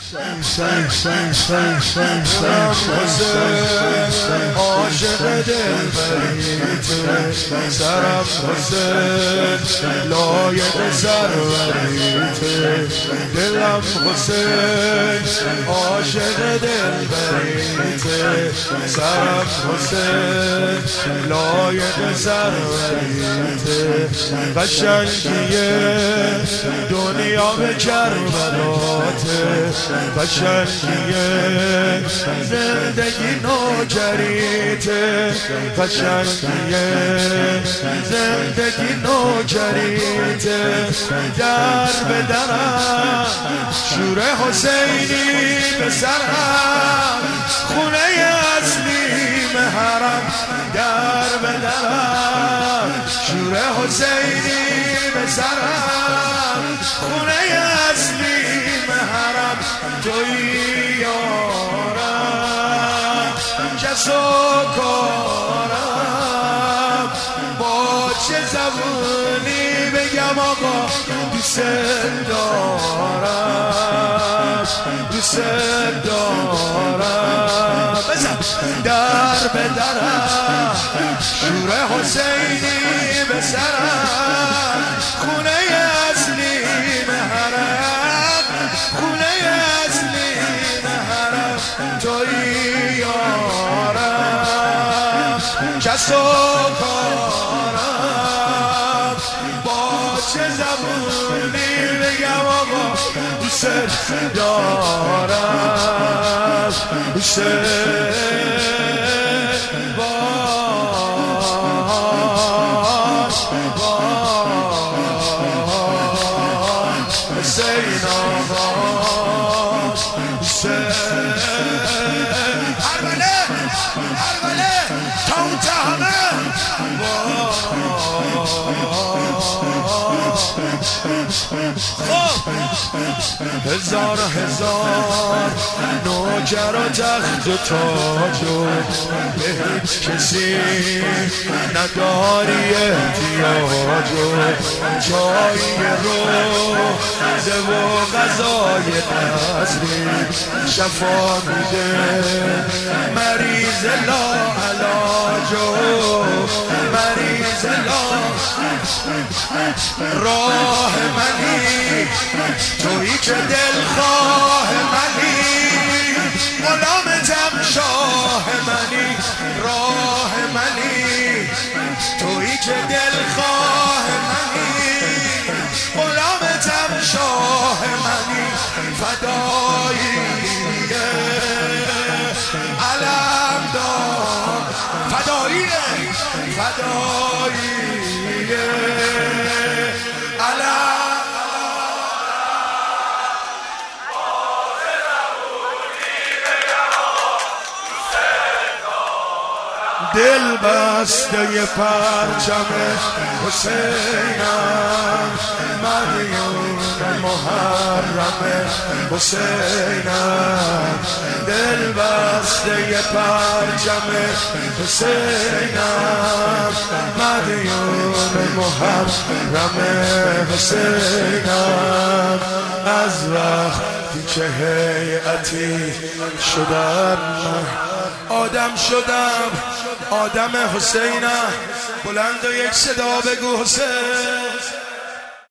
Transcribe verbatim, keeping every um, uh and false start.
عاشق دلبریته سرم حسین لایق سروریته دلم حسین عاشق دلبریته سرم حسین لایق سروریته قشنگیه دنیا به کربلاته قشنگیه زندگی نوکریته قشنگیه زندگی نوکریته در به درم شور حسینی به سرم خونه اصلی حرم در به درم شور حسینی به سرم خونه اصلی حرم توی یارم کس و کارم با چه زبونی بگم آقا دوست دارم دوست دارم بزن در به درم شور حسینی به سرم خونه اصلی حرم خونه اصلی حرم توی یارم کس و کارم با چه زبونی بگم آقا دوست دارم دوست حسین آقا حسین اربله اربله تا اون همه هزار هزار نوکر و تخت و تاج و به هیچ کسی نداری احتیاج و جایی روزه و غذای نظری شفا میده مریض لا علاج و مریض لا راه منی تویی که دلخواه منی غلامتم شاه منی راه منی تویی که دلخواه منی غلامتم شاه منی فداییه علم دار فداییه فداییه علم دل بسته پرچم حسینم مدیون محرم حسینم دل بسته پرچم حسینم مدیون محرم حسینم از وقتی که هیئتی شدم آدم شدم آدم حسینم بلند و یک صدا بگو حسین